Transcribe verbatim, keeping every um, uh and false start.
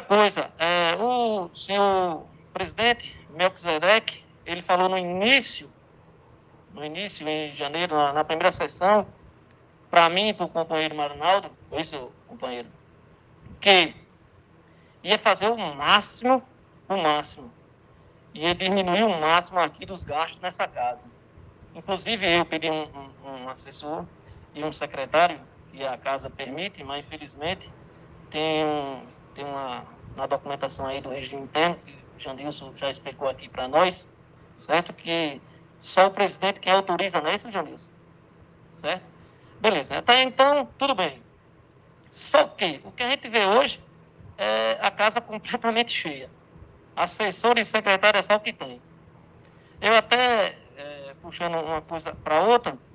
coisa, é, o senhor presidente Melquisedeque, ele falou no início, no início, em janeiro, na, na primeira sessão, para mim e para o companheiro Marinaldo, foi isso, companheiro, que ia fazer o máximo, o máximo, ia diminuir o máximo aqui dos gastos nessa casa. Inclusive, eu pedi um, um, um assessor e um secretário, que a casa permite, mas infelizmente tem, um, tem uma, uma documentação aí do regime interno, que o Janilson já explicou aqui para nós, certo? Que só o presidente que autoriza, não é isso, Janilson? Certo? Beleza, até então, tudo bem. Só que o que a gente vê hoje é a casa completamente cheia. Assessor e secretário é só o que tem. Eu até, é, puxando uma coisa para outra,